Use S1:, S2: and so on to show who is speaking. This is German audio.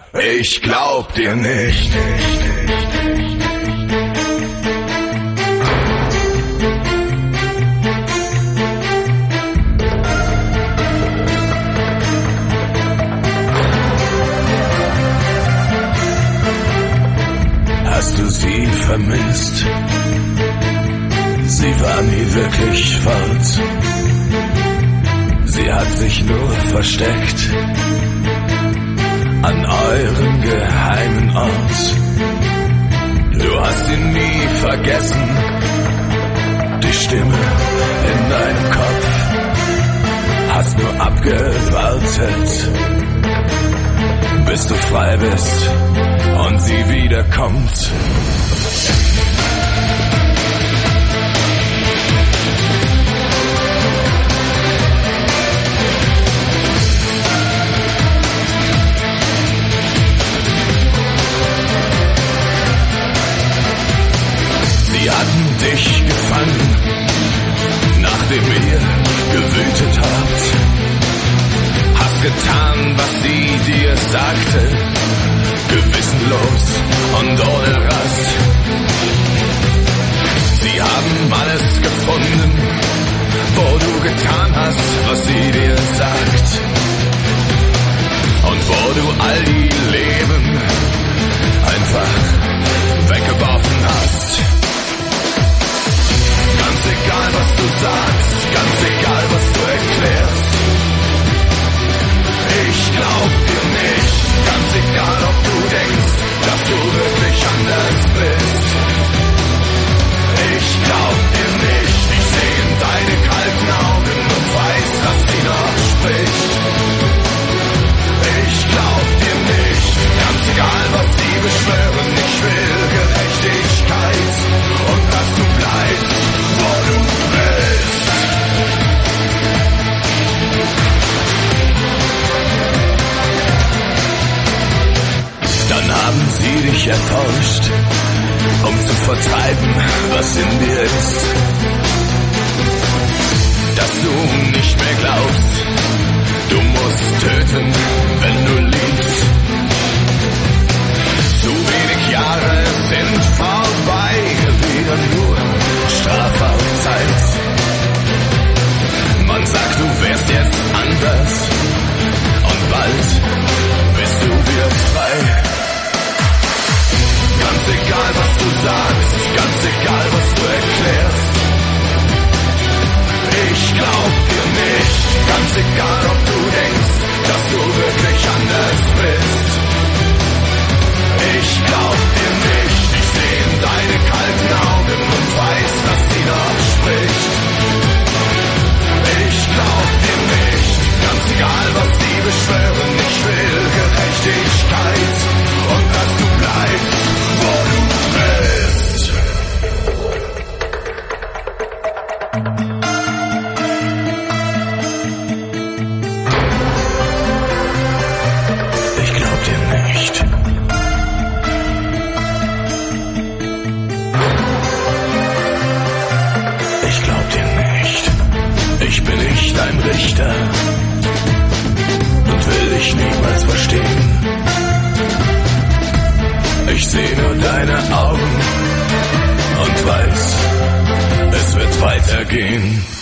S1: Ich glaub dir nicht. Hast du sie vermisst? Sie war nie wirklich fort. Sie hat sich nur versteckt an eurem geheimen Ort. Du hast ihn nie vergessen, die Stimme in deinem Kopf. Hast nur abgewartet, bis du frei bist und sie wiederkommt. Sie hatten dich gefangen, nachdem ihr gewütet habt. Hast getan, was sie dir sagte, gewissenlos und ohne Rast. Sie haben alles gefunden, wo du getan hast, was sie dir sagt. Und wo du all die Leben einfach weggeworfen hast. Ganz egal, was du sagst, ganz egal, was du erklärst. Ich glaub dir nicht, ganz egal, ob du denkst, dass du wirklich anders bist. Ich glaub dir nicht, ich seh in deine kalten Augen und weiß, dass die noch spricht. Ich glaub dir nicht, ganz egal, was sie beschwören, ich will Gerechtigkeit und dass du bleibst, wo du bist. Dann haben sie dich erforscht, um zu vertreiben, was in dir ist. Dass du nicht mehr glaubst, du musst töten, wenn du liebst. Zu wenig Jahre sind vorbei, wieder nur Strafe auf Zeit. Man sagt, du wärst jetzt anders und bald bist du wieder frei. Ganz egal, was du sagst, ganz egal, was du erklärst. Ich glaub dir nicht, ganz egal, ob du denkst, dass du wirklich anders bist. Ich glaub dir nicht, ich seh in deine kalten Augen und weiß, dass die noch spricht. Ich glaub dir nicht, ganz egal, was die beschwören, ich will Gerechtigkeit und dass du bleibst, wo du bist. Ich glaub dir nicht. Ich glaub dir nicht. Ich bin nicht dein Richter und will dich niemals verstehen. Ich seh nur deine Augen und weiß, es wird weitergehen.